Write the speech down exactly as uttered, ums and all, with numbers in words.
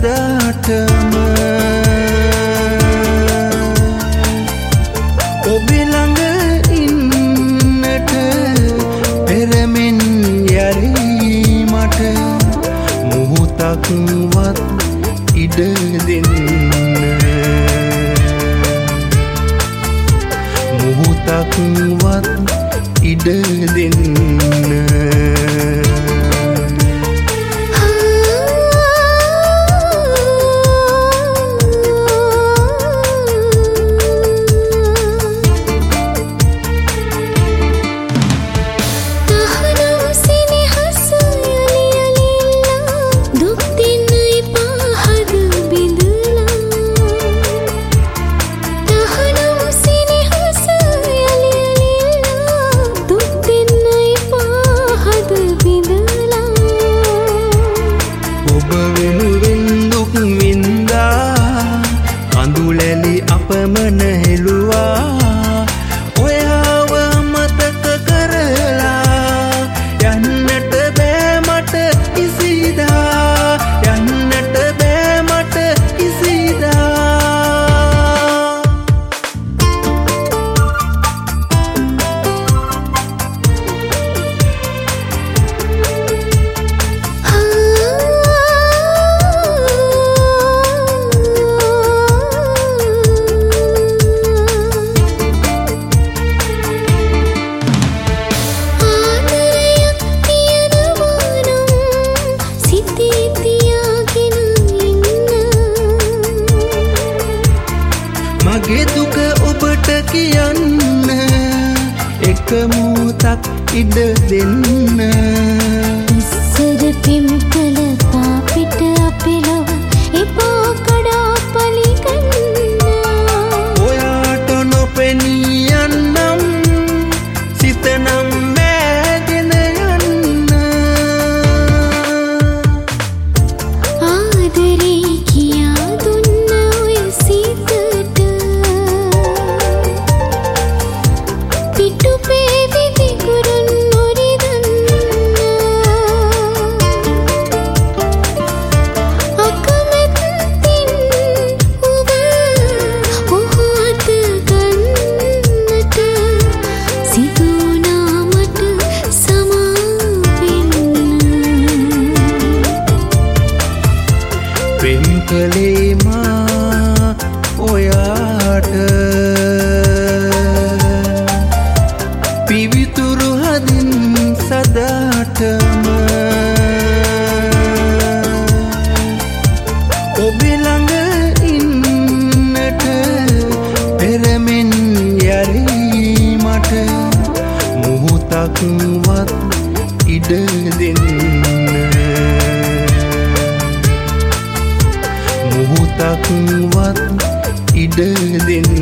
සදාටම ඔබ ළඟ ඉන්නට පෙරමෙන් යලි මට මොහොතක්වත් ඉඩ දෙන්න මොහොතක්වත් ඉඩ දෙන්න අපමණ හෙළුවා ඔයාව මතක කරලා යන්නට බෑ මට කිසිදා යන්නට බෑ මට කිසිදා මගේ දුක ඔබට කියන්න එක මොහොතක් ඉඩ දෙන්න ඉස්සර පෙම් කළ පාපිට අපේ ලොව එපා කඩා පලිගන්න ඔයාට නොපෙනී යන්නම් සිතනම් මෑගෙන යන්න ආදරේ කියා දුන්න ඔය සිතට පෙම් කළේ මා ඔයාට පිවිතුරු හදින් සදාටම ඔබ ළඟ ඉන්නට පෙරමෙන් යලි මට මොහොතක්වත් ඉඩ දෙන්න මොහොතක්වත් ඉඩ දෙන්න